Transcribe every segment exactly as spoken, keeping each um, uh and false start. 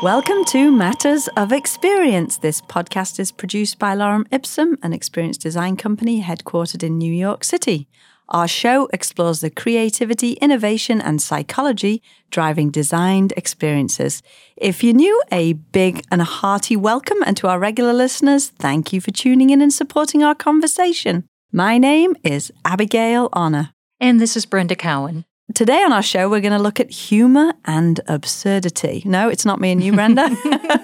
Welcome to Matters of Experience. This podcast is produced by Lorem Ipsum, an experience design company headquartered in New York City. Our show explores the creativity, innovation, and psychology driving designed experiences. If you're new, a big and a hearty welcome, and to our regular listeners, thank you for tuning in and supporting our conversation. My name is Abigail Honor. And this is Brenda Cowan. Today on our show, we're going to look at humour and absurdity. No, it's not me and you, Brenda.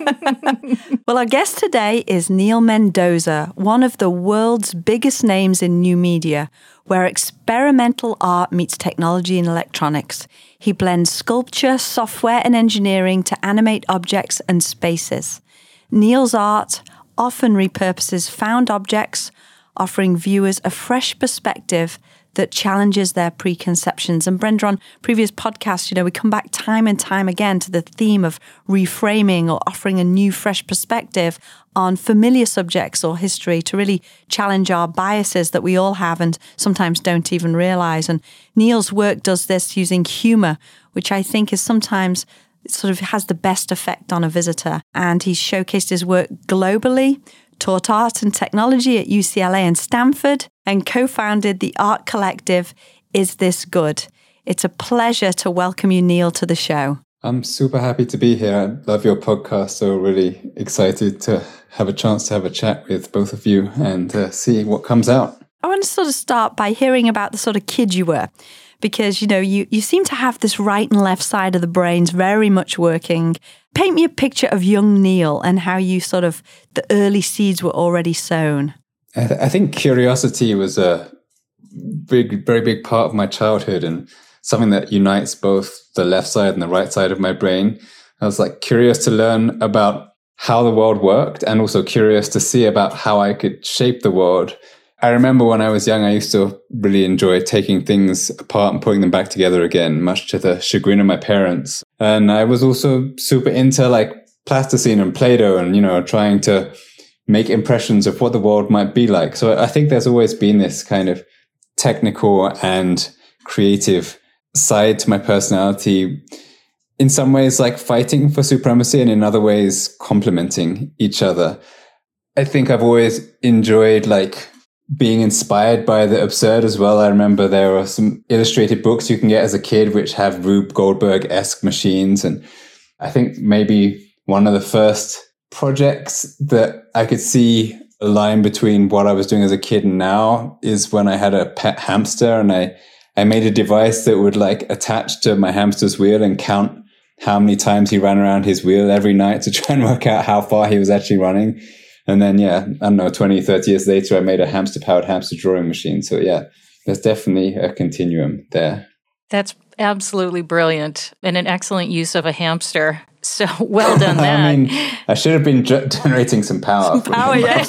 Well, our guest today is Neil Mendoza, one of the world's biggest names in new media, where experimental art meets technology and electronics. He blends sculpture, software, and engineering to animate objects and spaces. Neil's art often repurposes found objects, offering viewers a fresh perspective that challenges their preconceptions. And Brenda, on previous podcasts, you know, we come back time and time again to the theme of reframing or offering a new, fresh perspective on familiar subjects or history to really challenge our biases that we all have and sometimes don't even realize. And Neil's work does this using humor, which I think is sometimes sort of has the best effect on a visitor. And he's showcased his work globally, taught art and technology at U C L A and Stanford, and co-founded the art collective Is This Good? It's a pleasure to welcome you, Neil, to the show. I'm super happy to be here. I love your podcast, so really excited to have a chance to have a chat with both of you and uh, see what comes out. I want to sort of start by hearing about the sort of kid you were, because, you know, you, you seem to have this right and left side of the brains very much working. Paint me a picture of young Neil and how you sort of, the early seeds were already sown. I, th- I think curiosity was a big, very big part of my childhood and something that unites both the left side and the right side of my brain. I was like curious to learn about how the world worked and also curious to see about how I could shape the world. I remember when I was young, I used to really enjoy taking things apart and putting them back together again, much to the chagrin of my parents. And I was also super into like plasticine and Play-Doh and, you know, trying to make impressions of what the world might be like. So I think there's always been this kind of technical and creative side to my personality, in some ways like fighting for supremacy and in other ways complementing each other. I think I've always enjoyed like being inspired by the absurd as well. I remember there are some illustrated books you can get as a kid which have Rube Goldberg-esque machines. And I think maybe one of the first projects that I could see a line between what I was doing as a kid and now is when I had a pet hamster and I, I made a device that would like attach to my hamster's wheel and count how many times he ran around his wheel every night to try and work out how far he was actually running. And then, yeah, I don't know, twenty, thirty years later, I made a hamster-powered hamster drawing machine. So, yeah, there's definitely a continuum there. That's absolutely brilliant and an excellent use of a hamster. So well done that. I mean, I should have been ge- generating some power. Some power, yeah.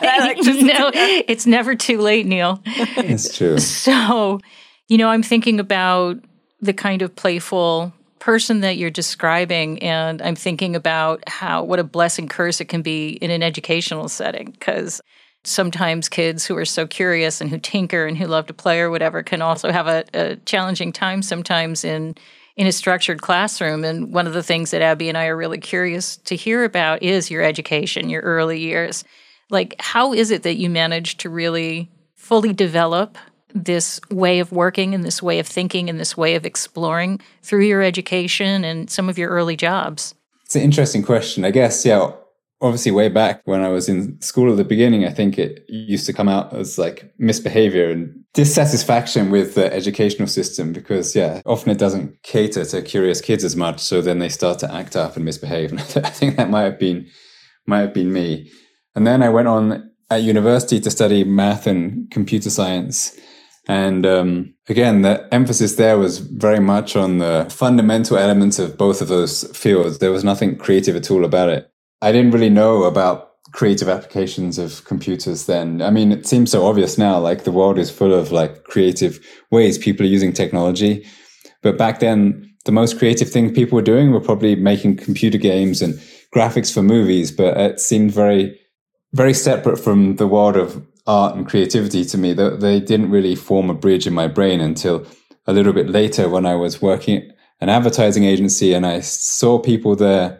No, it's never too late, Neil. It's true. So, you know, I'm thinking about the kind of playful person that you're describing, and I'm thinking about how what a blessing curse it can be in an educational setting, because sometimes kids who are so curious and who tinker and who love to play or whatever can also have a, a challenging time sometimes in in a structured classroom. And one of the things that Abby and I are really curious to hear about is your education, your early years. Like, how is it that you managed to really fully develop this way of working and this way of thinking and this way of exploring through your education and some of your early jobs? It's an interesting question. I guess, yeah, obviously way back when I was in school at the beginning, I think it used to come out as like misbehavior and dissatisfaction with the educational system because, yeah, often it doesn't cater to curious kids as much. So then they start to act up and misbehave. And I think that might have been, might have been me. And then I went on at university to study math and computer science. And um, again, the emphasis there was very much on the fundamental elements of both of those fields. There was nothing creative at all about it. I didn't really know about creative applications of computers then. I mean, it seems so obvious now, like the world is full of like creative ways people are using technology. But back then, the most creative thing people were doing were probably making computer games and graphics for movies. But it seemed very, very separate from the world of art and creativity to me. They didn't really form a bridge in my brain until a little bit later when I was working at an advertising agency and I saw people there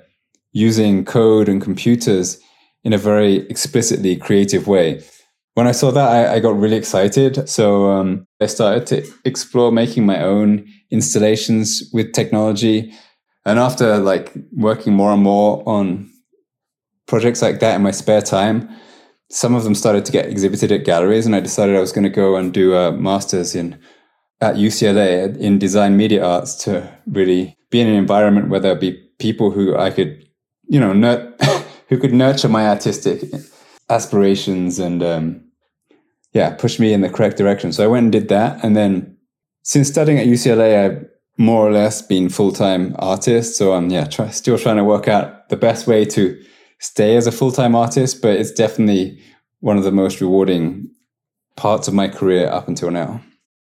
using code and computers in a very explicitly creative way. When I saw that, I, I got really excited. So um, I started to explore making my own installations with technology. And after like working more and more on projects like that in my spare time, some of them started to get exhibited at galleries, and I decided I was going to go and do a master's in at U C L A in design media arts to really be in an environment where there'd be people who I could, you know, nur- who could nurture my artistic aspirations and, um, yeah, push me in the correct direction. So I went and did that. And then since studying at U C L A, I've more or less been full-time artist. So I'm, yeah, try, still trying to work out the best way to stay as a full-time artist, but it's definitely one of the most rewarding parts of my career up until now.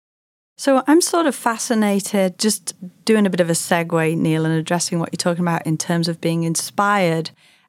So I'm sort of fascinated, just doing a bit of a segue, Neil, and addressing what you're talking about in terms of being inspired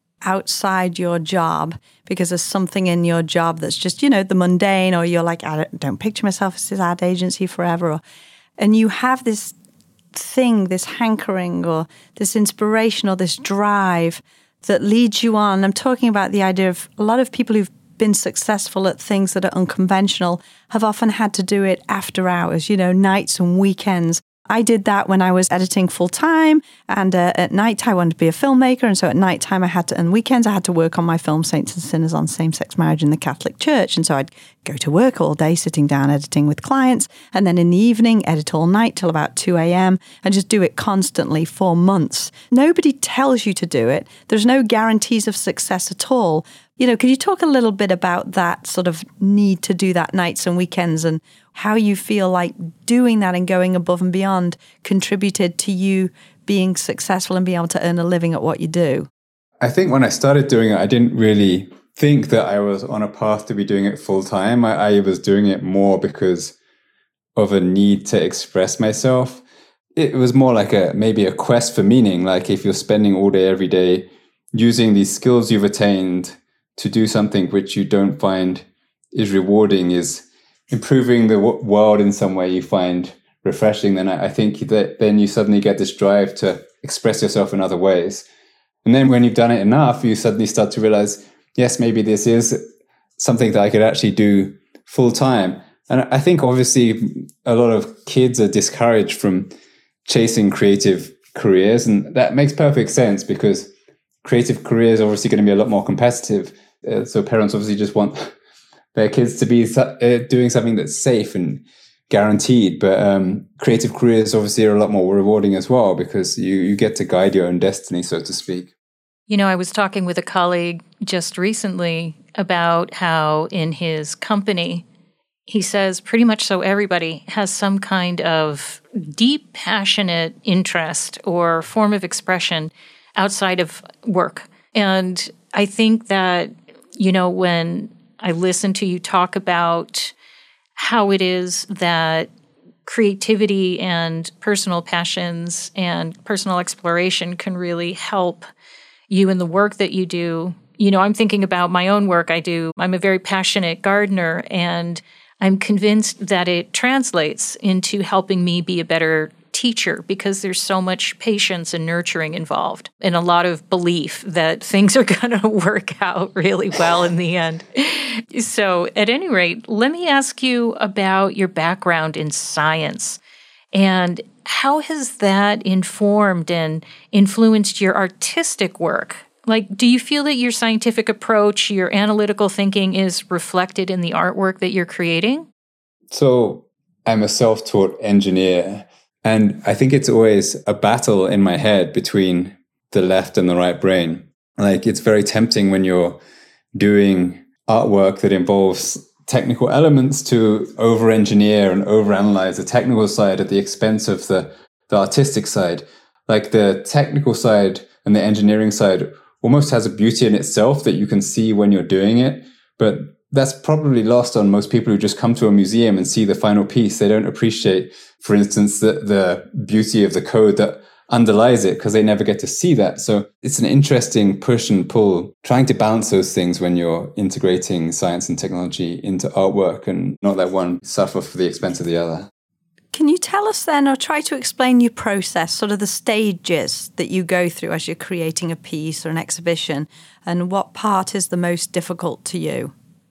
outside your job, because there's something in your job that's just, you know, the mundane, or you're like, I don't, don't picture myself as this ad agency forever. Or, and you have this thing, this hankering or this inspiration or this drive that leads you on. I'm talking about the idea of a lot of people who've been successful at things that are unconventional have often had to do it after hours, you know, nights and weekends. I did that when I was editing full time, and uh, at night I wanted to be a filmmaker, and so at night time I had to, and weekends I had to work on my film Saints and Sinners on same-sex marriage in the Catholic Church, and so I'd go to work all day sitting down editing with clients, and then in the evening edit all night till about two a.m. and just do it constantly for months. Nobody tells you to do it. There's no guarantees of success at all. You know, could you talk a little bit about that sort of need to do that nights and weekends, and how you feel like doing that and going above and beyond contributed to you being successful and being able to earn a living at what you do? I think when I started doing it, I didn't really think that I was on a path to be doing it full time. I, I was doing it more because of a need to express myself. It was more like a maybe a quest for meaning. Like if you're spending all day, every day using these skills you've attained to do something which you don't find is rewarding, is improving the w- world in some way you find refreshing, then I, I think that then you suddenly get this drive to express yourself in other ways. And then when you've done it enough, you suddenly start to realize, yes, maybe this is something that I could actually do full time. And I think obviously a lot of kids are discouraged from chasing creative careers, and that makes perfect sense because creative careers are obviously going to be a lot more competitive. Uh, so parents obviously just want their kids to be uh, doing something that's safe and guaranteed. But um, creative careers obviously are a lot more rewarding as well because you, you get to guide your own destiny, so to speak. You know, I was talking with a colleague just recently about how in his company, he says pretty much so everybody has some kind of deep, passionate interest or form of expression outside of work. And I think that, you know, when I listen to you talk about how it is that creativity and personal passions and personal exploration can really help you in the work that you do. You know, I'm thinking about my own work I do. I'm a very passionate gardener, and I'm convinced that it translates into helping me be a better teacher because there's so much patience and nurturing involved and a lot of belief that things are going to work out really well in the end. So at any rate, let me ask you about your background in science and how has that informed and influenced your artistic work? Like, do you feel that your scientific approach, your analytical thinking is reflected in the artwork that you're creating? So I'm a self-taught engineer. And I think it's always a battle in my head between the left and the right brain. Like, it's very tempting when you're doing artwork that involves technical elements to over-engineer and over-analyze the technical side at the expense of the, the artistic side. Like, the technical side and the engineering side almost has a beauty in itself that you can see when you're doing it. But that's probably lost on most people who just come to a museum and see the final piece. They don't appreciate, for instance, the, the beauty of the code that underlies it because they never get to see that. So it's an interesting push and pull, trying to balance those things when you're integrating science and technology into artwork and not let one suffer for the expense of the other. Can you tell us then, or try to explain your process, sort of the stages that you go through as you're creating a piece or an exhibition, and what part is the most difficult to you?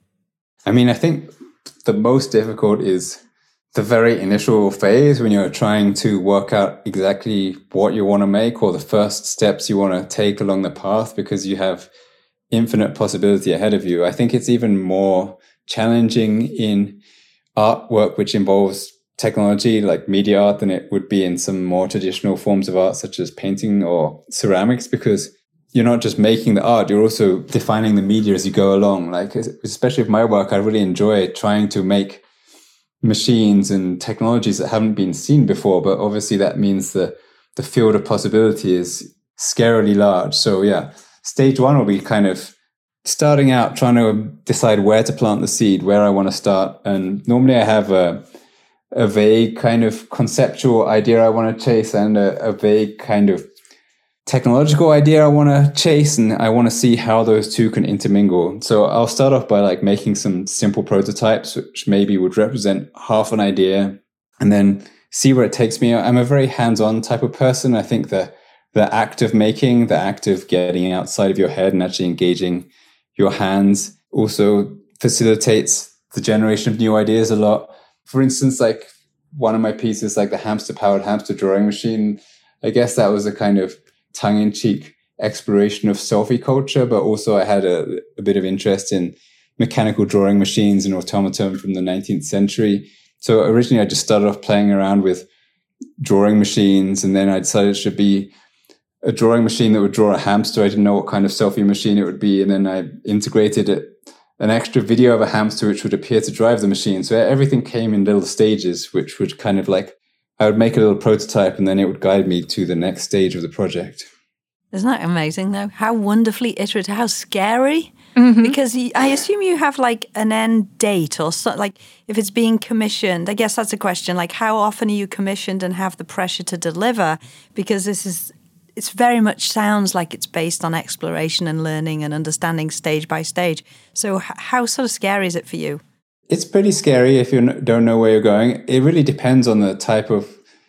I mean, I think the most difficult is the very initial phase when you're trying to work out exactly what you want to make or the first steps you want to take along the path, because you have infinite possibility ahead of you. I think it's even more challenging in artwork which involves technology like media art than it would be in some more traditional forms of art such as painting or ceramics, because you're not just making the art, you're also defining the media as you go along. Like, especially with my work, I really enjoy trying to make machines and technologies that haven't been seen before, but obviously that means the the field of possibility is scarily large. So yeah, stage one will be kind of starting out, trying to decide where to plant the seed, where I want to start. And normally I have a a vague kind of conceptual idea I want to chase and a, a vague kind of technological idea I want to chase, and I want to see how those two can intermingle. So I'll start off by like making some simple prototypes, which maybe would represent half an idea, and then see where it takes me. I'm a very hands-on type of person. I think the the act of making, the act of getting outside of your head and actually engaging your hands also facilitates the generation of new ideas a lot. For instance, like one of my pieces, like the hamster-powered hamster drawing machine, I guess that was a kind of tongue-in-cheek exploration of selfie culture, but also I had a, a bit of interest in mechanical drawing machines and automaton from the nineteenth century. So originally I just started off playing around with drawing machines, and then I decided it should be a drawing machine that would draw a hamster. I didn't know what kind of selfie machine it would be, and then I integrated it an extra video of a hamster which would appear to drive the machine. So everything came in little stages, which would kind of like, I would make a little prototype and then it would guide me to the next stage of the project. Isn't that amazing though? How wonderfully iterative, how scary. Mm-hmm. Because I assume you have like an end date or so, like if it's being commissioned, I guess that's a question, like how often are you commissioned and have the pressure to deliver? Because this is, it's very much sounds like it's based on exploration and learning and understanding stage by stage. So h- how sort of scary is it for you? It's pretty scary if you don't know where you're going. It really depends on the type of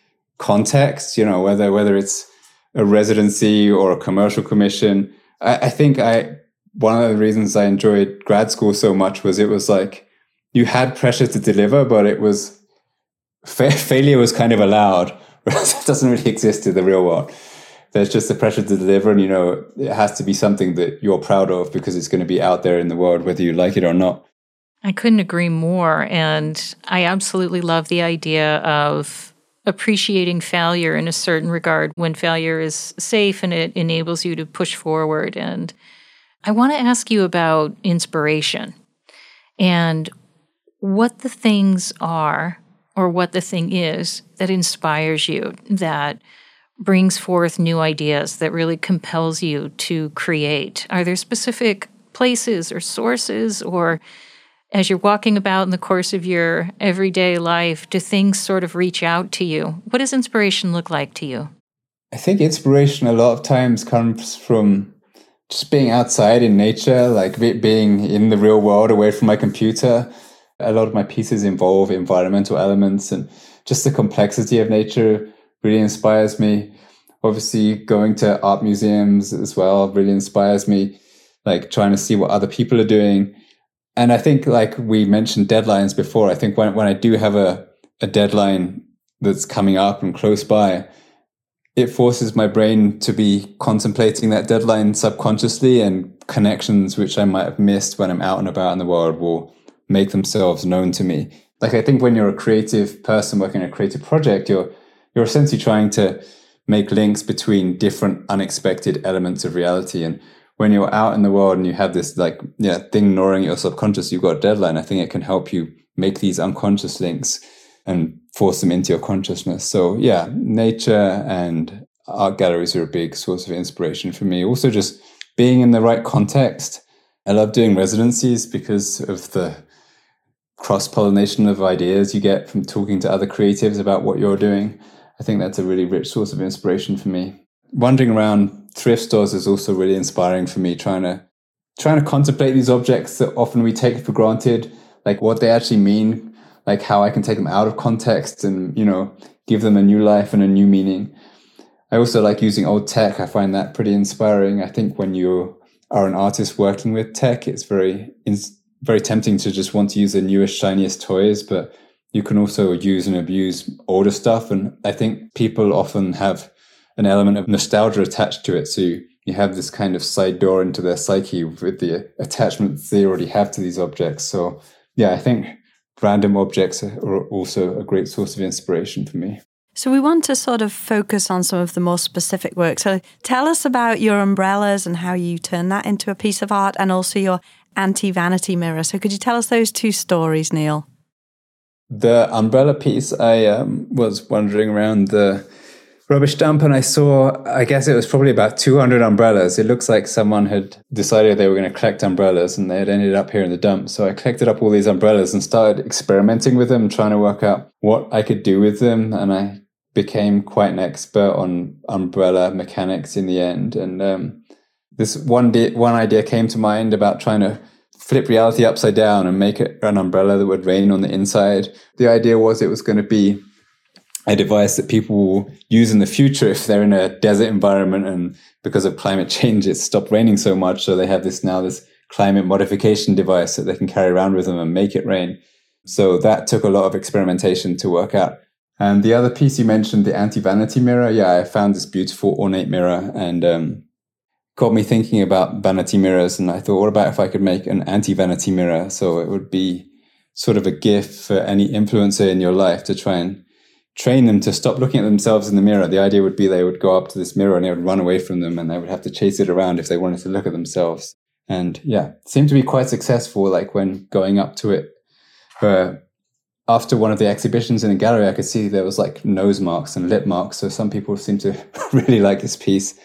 context, you know, whether whether it's a residency or a commercial commission. I, I think I one of the reasons I enjoyed grad school so much was it was like you had pressure to deliver, but it was fa- failure was kind of allowed, whereas it doesn't really exist in the real world. There's just the pressure to deliver, and you know it has to be something that you're proud of because it's going to be out there in the world, whether you like it or not. I couldn't agree more. And I absolutely love the idea of appreciating failure in a certain regard when failure is safe and it enables you to push forward. And I want to ask you about inspiration and what the things are or what the thing is that inspires you, that brings forth new ideas, that really compels you to create. Are there specific places or sources, or as you're walking about in the course of your everyday life, do things sort of reach out to you? What does inspiration look like to you? I think inspiration a lot of times comes from just being outside in nature, like being in the real world away from my computer. A lot of my pieces involve environmental elements, and just the complexity of nature really inspires me. Obviously, going to art museums as well really inspires me, like trying to see what other people are doing. And I think, like we mentioned deadlines before, I think when, when I do have a, a deadline that's coming up and close by, it forces my brain to be contemplating that deadline subconsciously, and connections which I might have missed when I'm out and about in the world will make themselves known to me. Like, I think when you're a creative person working on a creative project, you're you're essentially trying to make links between different unexpected elements of reality. And when you're out in the world and you have this like yeah thing gnawing at your subconscious, you've got a deadline, I think it can help you make these unconscious links and force them into your consciousness. So yeah, nature and art galleries are a big source of inspiration for me. Also, just being in the right context. I love doing residencies because of the cross-pollination of ideas you get from talking to other creatives about what you're doing. I think that's a really rich source of inspiration for me. Wandering around thrift stores is also really inspiring for me, trying to trying to contemplate these objects that often we take for granted, like what they actually mean like how I can take them out of context and, you know, give them a new life and a new meaning. I also like using old tech. I find that pretty inspiring. I think when you are an artist working with tech, it's very, it's very tempting to just want to use the newest, shiniest toys, but you can also use and abuse older stuff. And I think people often have an element of nostalgia attached to it. So you, you have this kind of side door into their psyche with the attachments they already have to these objects. So yeah, I think random objects are also a great source of inspiration for me. So we want to sort of focus on some of the more specific work. So tell us about your umbrellas and how you turn that into a piece of art, and also your anti-vanity mirror. So could you tell us those two stories, Neil? The umbrella piece, I um, was wandering around the rubbish dump and I saw, I guess it was probably about two hundred umbrellas. It looks like someone had decided they were going to collect umbrellas and they had ended up here in the dump. So I collected up all these umbrellas and started experimenting with them, trying to work out what I could do with them. And I became quite an expert on umbrella mechanics in the end. And um, this one, di- one idea came to mind about trying to flip reality upside down and make it an umbrella that would rain on the inside. The idea was it was going to be a device that people will use in the future if they're in a desert environment and because of climate change it's stopped raining so much. So they have this now, this climate modification device that they can carry around with them and make it rain. So that took a lot of experimentation to work out. And the other piece you mentioned, the anti-vanity mirror. Yeah, I found this beautiful ornate mirror and um, got me thinking about vanity mirrors. And I thought, what about if I could make an anti-vanity mirror? So it would be sort of a gift for any influencer in your life to try and train them to stop looking at themselves in the mirror. The idea would be they would go up to this mirror and they would run away from them and they would have to chase it around if they wanted to look at themselves. And yeah, it seemed to be quite successful, like when going up to it. Uh, after one of the exhibitions in a gallery, I could see there was like nose marks and lip marks. So some people seem to really like this piece.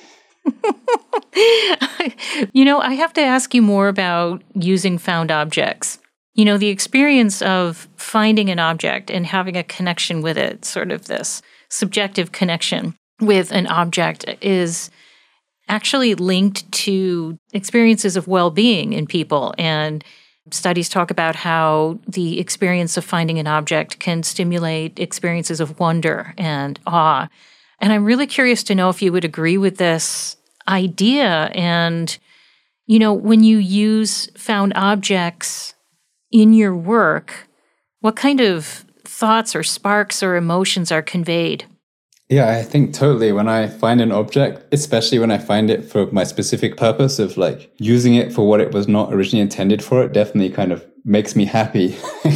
You know, I have to ask you more about using found objects. You know, the experience of finding an object and having a connection with it, sort of this subjective connection with an object, is actually linked to experiences of well-being in people. And studies talk about how the experience of finding an object can stimulate experiences of wonder and awe. And I'm really curious to know if you would agree with this idea. And, you know, when you use found objects in your work, what kind of thoughts or sparks or emotions are conveyed? Yeah, I think totally. When I find an object, especially when I find it for my specific purpose of like using it for what it was not originally intended for, it definitely kind of makes me happy.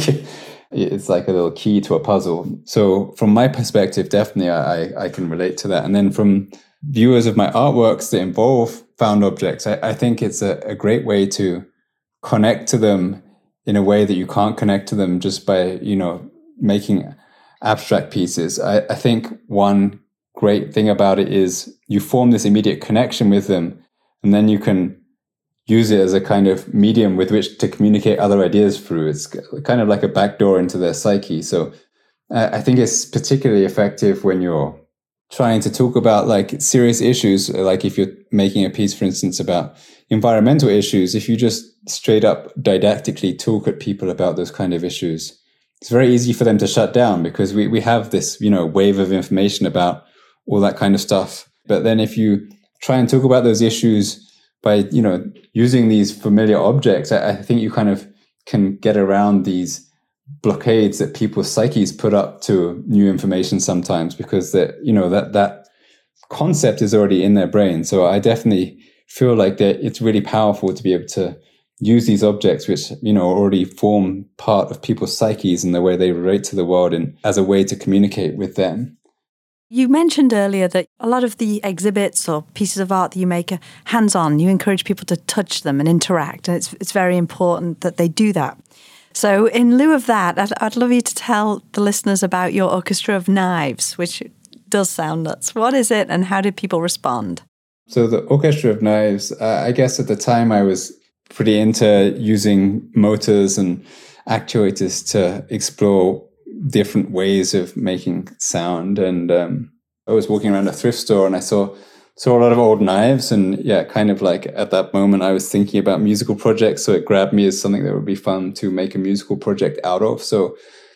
It's like a little key to a puzzle. So from my perspective, definitely I, I can relate to that. And then from viewers of my artworks that involve found objects, I, I think it's a, a great way to connect to them in a way that you can't connect to them just by, you know, making abstract pieces. I, I think one great thing about it is you form this immediate connection with them, and then you can use it as a kind of medium with which to communicate other ideas through. It's kind of like a backdoor into their psyche. So uh, I think it's particularly effective when you're trying to talk about like serious issues, like if you're making a piece, for instance, about environmental issues. If you just straight up didactically talk at people about those kind of issues, it's very easy for them to shut down because we, we have this, you know, wave of information about all that kind of stuff. But then if you try and talk about those issues by, you know, using these familiar objects, I, I think you kind of can get around these blockades that people's psyches put up to new information sometimes, because that, you know, that, that concept is already in their brain. So I definitely feel like that it's really powerful to be able to use these objects, which, you know, already form part of people's psyches and the way they relate to the world, and as a way to communicate with them. You mentioned earlier that a lot of the exhibits or pieces of art that you make are hands-on. You encourage people to touch them and interact, and it's it's very important that they do that. So in lieu of that, I'd, I'd love you to tell the listeners about your Orchestra of Knives, which does sound nuts. What is it, and how did people respond? So the Orchestra of Knives, uh, I guess at the time I was pretty into using motors and actuators to explore different ways of making sound. And um, I was walking around a thrift store and I saw saw a lot of old knives. And yeah, kind of like at that moment I was thinking about musical projects. So it grabbed me as something that would be fun to make a musical project out of. So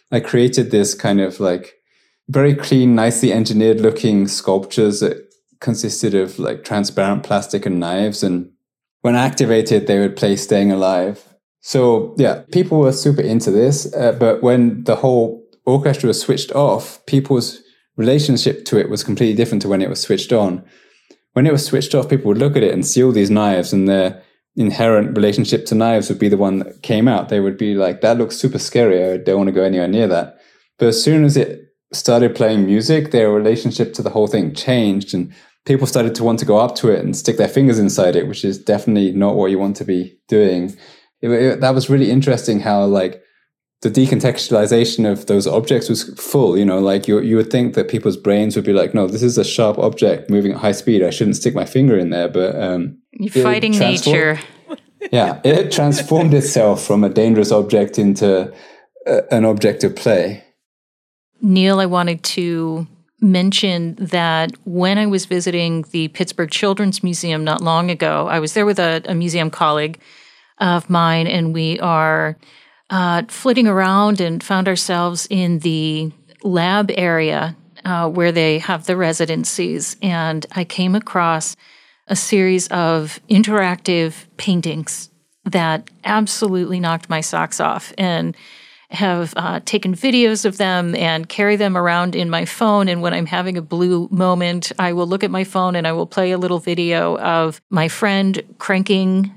I created this kind of like very clean, nicely engineered looking sculptures that consisted of like transparent plastic and knives. And when activated, they would play Staying Alive. So yeah, people were super into this. Uh, but when the whole orchestra was switched off, people's relationship to it was completely different to when it was switched on. When it was switched off, people would look at it and see all these knives, and their inherent relationship to knives would be the one that came out. They would be like, that looks super scary. I don't want to go anywhere near that. But as soon as it started playing music, their relationship to the whole thing changed, and people started to want to go up to it and stick their fingers inside it, which is definitely not what you want to be doing. It, it, that was really interesting how like the decontextualization of those objects was full. You know, like you you would think that people's brains would be like, no, this is a sharp object moving at high speed. I shouldn't stick my finger in there. But um, you're fighting nature. Yeah, it transformed itself from a dangerous object into a, an object of play. Neil, I wanted to mention that when I was visiting the Pittsburgh Children's Museum not long ago, I was there with a, a museum colleague of mine, and we are uh, flitting around and found ourselves in the lab area uh, where they have the residencies. And I came across a series of interactive paintings that absolutely knocked my socks off, and have uh, taken videos of them and carry them around in my phone. And when I'm having a blue moment, I will look at my phone and I will play a little video of my friend cranking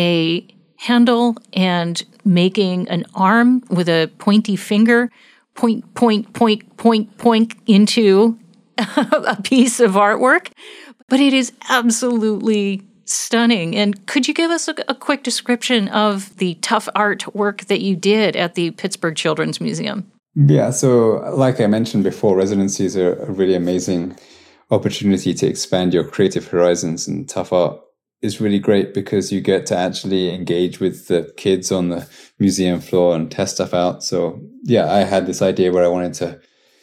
a handle and making an arm with a pointy finger, point, point, point, point, point into a piece of artwork. But it is absolutely stunning. And could you give us a, a quick description of the tough art work that you did at the Pittsburgh Children's Museum? Yeah, so like I mentioned before, residencies are a really amazing opportunity to expand your creative horizons, and tough art is really great because you get to actually engage with the kids on the museum floor and test stuff out. So yeah, I had this idea where I wanted to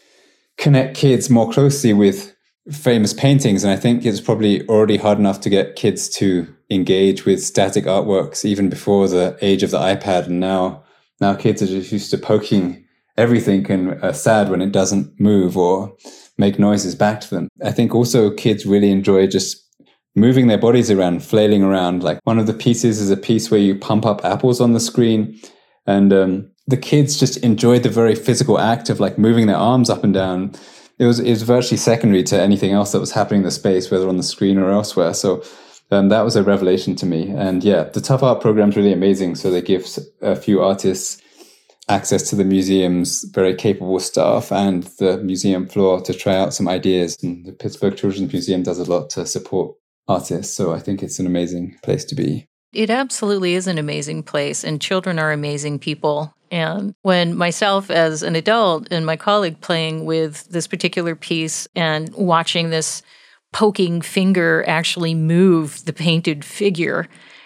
connect kids more closely with famous paintings, and I think it's probably already hard enough to get kids to engage with static artworks even before the age of the iPad, and now now kids are just used to poking everything and are sad when it doesn't move or make noises back to them. I think also kids really enjoy just moving their bodies around, flailing around. Like one of the pieces is a piece where you pump up apples on the screen, and um, the kids just enjoyed the very physical act of like moving their arms up and down. It was, it was virtually secondary to anything else that was happening in the space, whether on the screen or elsewhere. So um, that was a revelation to me. And yeah, the Tough Art program is really amazing. So they give a few artists access to the museum's very capable staff and the museum floor to try out some ideas. And the Pittsburgh Children's Museum does a lot to support artists. So I think it's an amazing place to be. It absolutely is an amazing place, and children are amazing people. And when myself as an adult and my colleague playing with this particular piece and watching this poking finger actually move the painted figure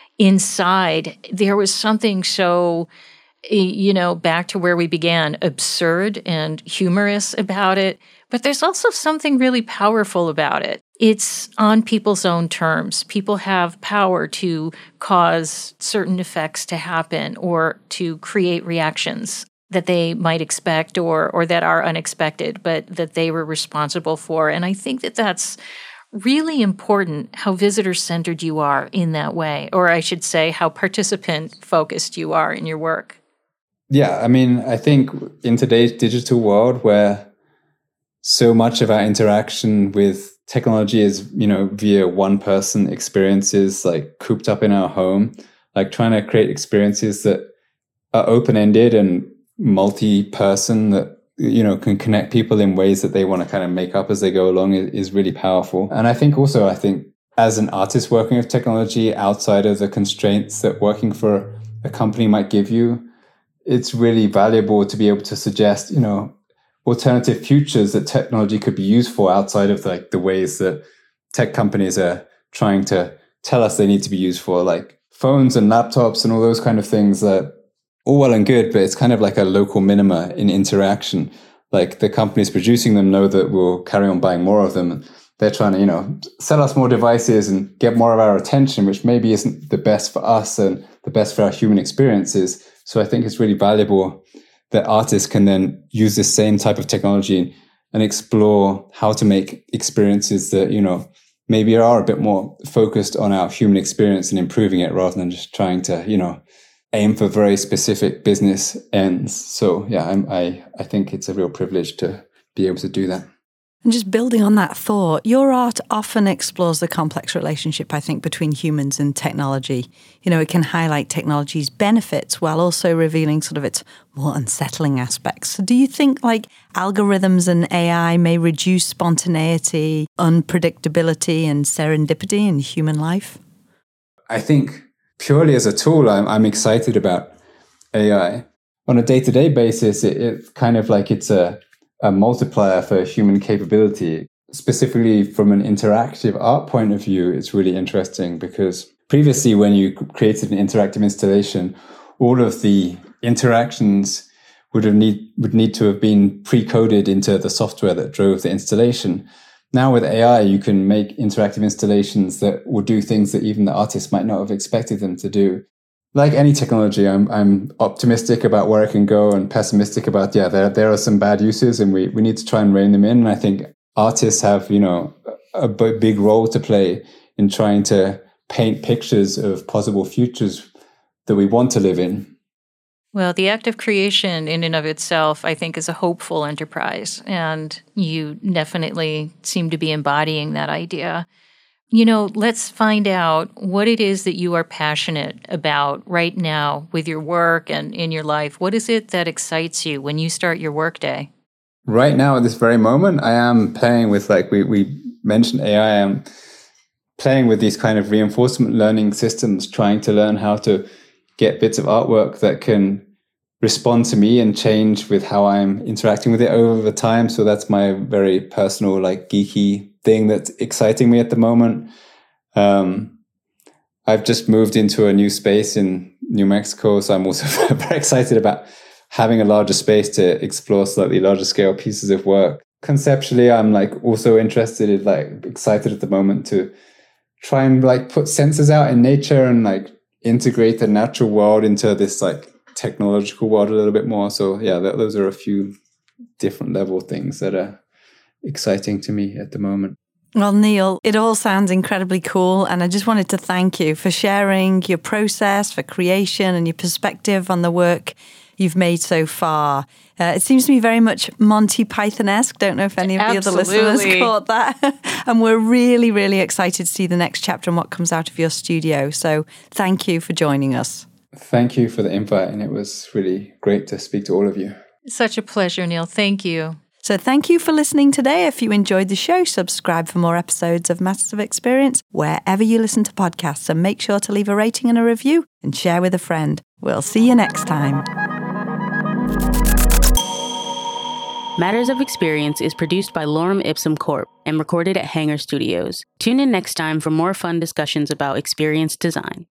inside, there was something so, you know, back to where we began, absurd and humorous about it. But there's also something really powerful about it. It's on people's own terms. People have power to cause certain effects to happen or to create reactions that they might expect or or that are unexpected, but that they were responsible for. And I think that that's really important, how visitor-centered you are in that way, or I should say how participant-focused you are in your work. Yeah, I mean, I think in today's digital world where so much of our interaction with technology is, you know, via one-person experiences, like cooped up in our home, like trying to create experiences that are open-ended and multi-person that, you know, can connect people in ways that they want to kind of make up as they go along is, is really powerful. And I think also, I think as an artist working with technology outside of the constraints that working for a company might give you, it's really valuable to be able to suggest, you know, alternative futures that technology could be used for outside of like the ways that tech companies are trying to tell us they need to be used for, like phones and laptops and all those kind of things that all well and good, but it's kind of like a local minima in interaction. Like the companies producing them know that we'll carry on buying more of them. They're trying to, you know, sell us more devices and get more of our attention, which maybe isn't the best for us and the best for our human experiences. So I think it's really valuable that artists can then use the same type of technology and explore how to make experiences that, you know, maybe are a bit more focused on our human experience and improving it rather than just trying to, you know, aim for very specific business ends. So yeah, I'm, I, I think it's a real privilege to be able to do that. And just building on that thought, your art often explores the complex relationship, I think, between humans and technology. You know, it can highlight technology's benefits while also revealing sort of its more unsettling aspects. So do you think like algorithms and A I may reduce spontaneity, unpredictability, and serendipity in human life? I think purely as a tool, I'm, I'm excited about A I. On a day-to-day basis, it, it's kind of like it's a a multiplier for human capability. Specifically from an interactive art point of view, it's really interesting because previously when you created an interactive installation, all of the interactions would have need would need to have been pre-coded into the software that drove the installation. Now with A I, you can make interactive installations that will do things that even the artist might not have expected them to do. Like any technology, I'm I'm optimistic about where it can go and pessimistic about, yeah, there there are some bad uses and we, we need to try and rein them in. And I think artists have, you know, a b- big role to play in trying to paint pictures of possible futures that we want to live in. Well, the act of creation in and of itself, I think, is a hopeful enterprise. And you definitely seem to be embodying that idea. You know, let's find out what it is that you are passionate about right now with your work and in your life. What is it that excites you when you start your workday? Right now, at this very moment, I am playing with, like we, we mentioned A I, I'm playing with these kind of reinforcement learning systems, trying to learn how to get bits of artwork that can respond to me and change with how I'm interacting with it over time. So that's my very personal, like geeky thing that's exciting me at the moment. Um, I've just moved into a new space in New Mexico, so I'm also very excited about having a larger space to explore slightly larger scale pieces of work. Conceptually, I'm like also interested in, like, excited at the moment to try and like put sensors out in nature and like integrate the natural world into this like technological world a little bit more. So yeah, th- those are a few different level things that are exciting to me at the moment. Well, Neil, it all sounds incredibly cool. And I just wanted to thank you for sharing your process for creation and your perspective on the work you've made so far. Uh, it seems to me very much Monty Python-esque. Don't know if any of Absolutely. the other listeners caught that. And we're really, really excited to see the next chapter and what comes out of your studio. So thank you for joining us. Thank you for the invite. And it was really great to speak to all of you. Such a pleasure, Neil. Thank you. So thank you for listening today. If you enjoyed the show, subscribe for more episodes of Masters of Experience wherever you listen to podcasts, and make sure to leave a rating and a review and share with a friend. We'll see you next time. Matters of Experience is produced by Lorem Ipsum Corp and recorded at Hangar Studios. Tune in next time for more fun discussions about experience design.